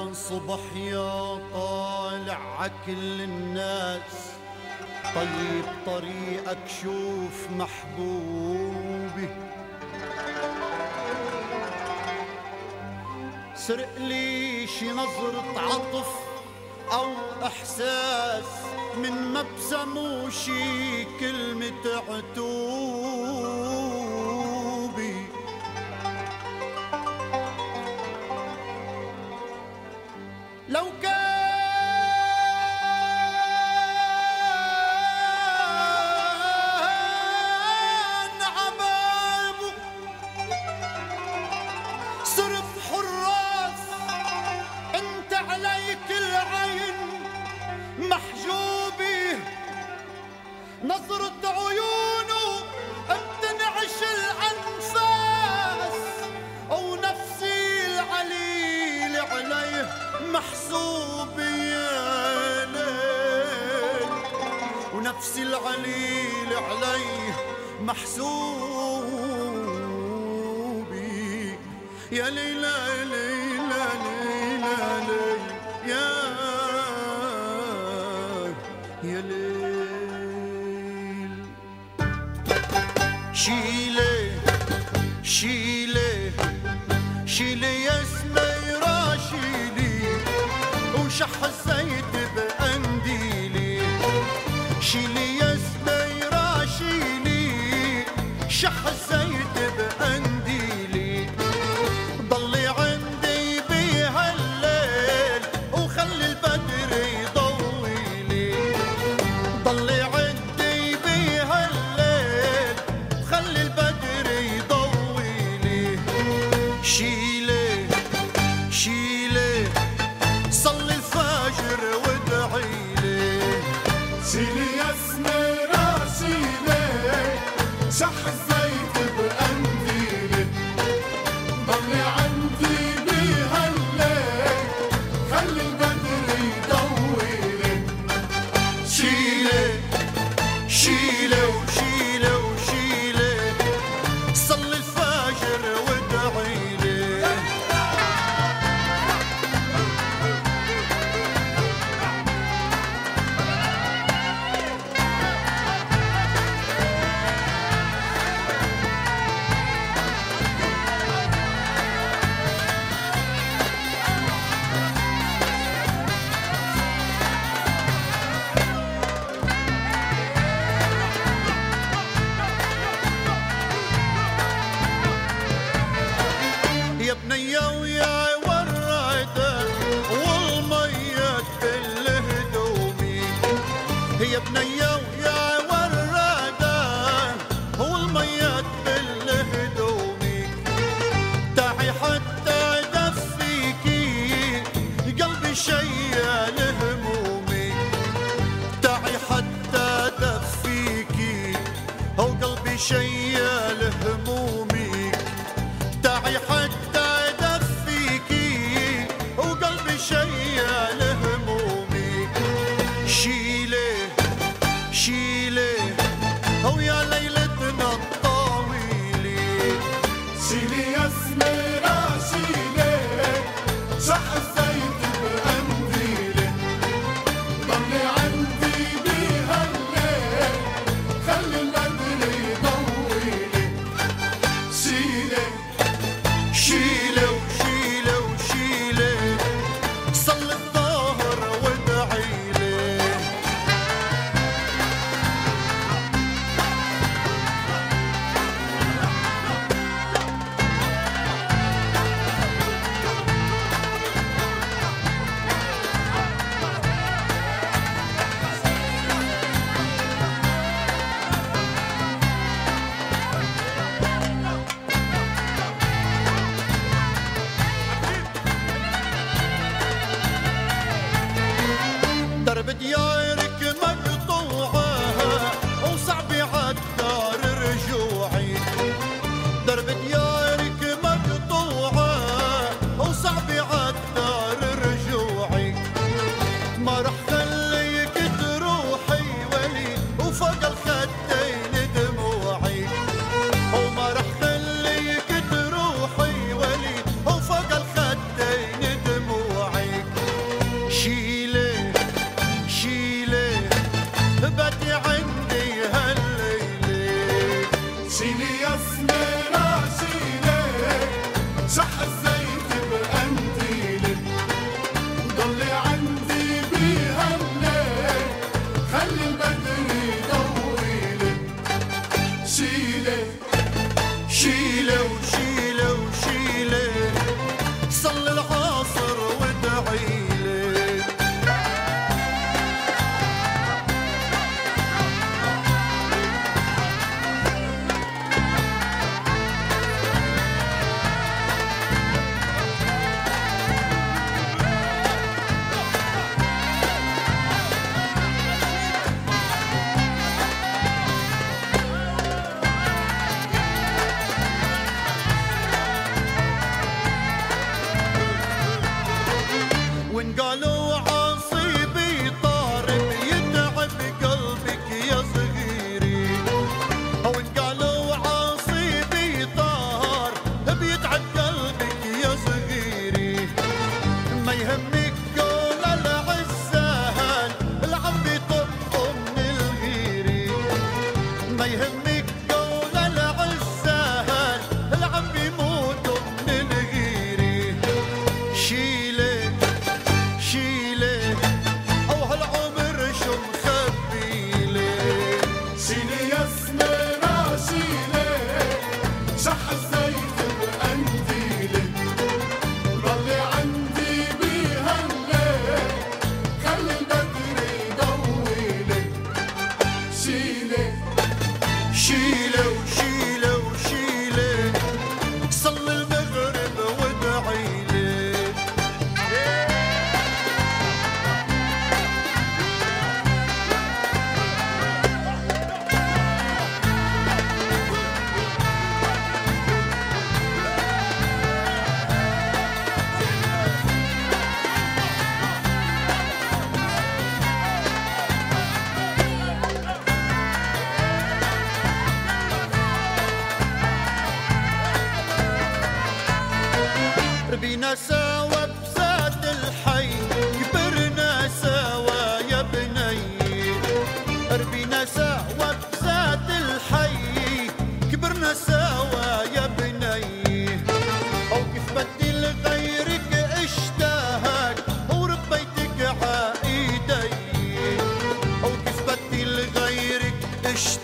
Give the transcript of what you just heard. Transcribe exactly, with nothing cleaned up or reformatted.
يا صبح يا طالع عكل الناس، طيب طريقك شوف محبوبي، سرق لي شي نظرة عطف أو إحساس من مبسم وشي كلمة عتوبي. لو كان عبابه صرف حراس، انت عليك العين محجوبي، نظرة عيونه بتنعش الأنفاس، أو نفسي العليل عليه محسوبي يا ليل، ونفسي العليل عليه محسوبي يا ليلى يا ليلى ليلى ليلى يا يا ليل. شيلي شيلي شيلي يا سميرة شيلي، وشح الزيت بقنديلي، شيلي يا سميرة شيلي، شح الزيت بقنديلي، ضلي عندي بهالليل وخلي البدر يضويلي، ضلي عندي بهالليل وخلي البدر يضويلي. شيلي شيلي صلي الفجر وادعيلي، شيلي يا سميرة شيلي، شح الزيت بقنديلي، ضلي عندي بهالليل خلي البدر يضويلي. شيلي شيلي وشيلي وشيلي صلي الفجر وادعيلي. يا بنية ويا وردة والمية تبل هدومي، يا بنية ويا وردة والمية تبل هدومي، تعي حتى دفيكي قلبي شيال همومي، تعي حتى دفيكي هو قلبي شيال همومي، تعي حتى دفيكي وقلبي شيال همومي. شيلي شيلي هو يا ليلتنا الطويلة، شيلي يا سميرة شيلي، شح الزيت بقنديلي، ضلي عندي بهالليل خلي البدر يضويلي. باتي عندي هالليلة. شيلي يا سميرة شيلي شح الزيت بقنديلي، ضلي عندي بهالليل خلي البدر يضويلي. شيلي شيلة وشيلة وشيلة صلي العصر وادعيلي. وإن قالوا عصيبي طارب يتعب قلبك يا صغيري، وإن قالوا عصيبي طار بيتعب قلبك يا صغيري. ما يهمك قول العزال العب يطبطب من الغيري، ما يهمك قول العزال العب يموت من الغيري. شيلي شيلي او هالعمر شو مخبيلي. شيلي يا سميرة شيلي شح الزيت بقنديلي، ضلي عندي بهالليل خلي البدر يضويلي. شيلي شيلة وشيلة وشيلة صلي المغرب وادعيلي. ربينا سوا بزاد الحي كبرنا سوا يا بني، ربينا سوا بزاد الحي كبرنا سوا يا بني. او كيف بدي لغيرك اشتاق وربيتك عايدي، او كيف بدي لغيرك اشتاق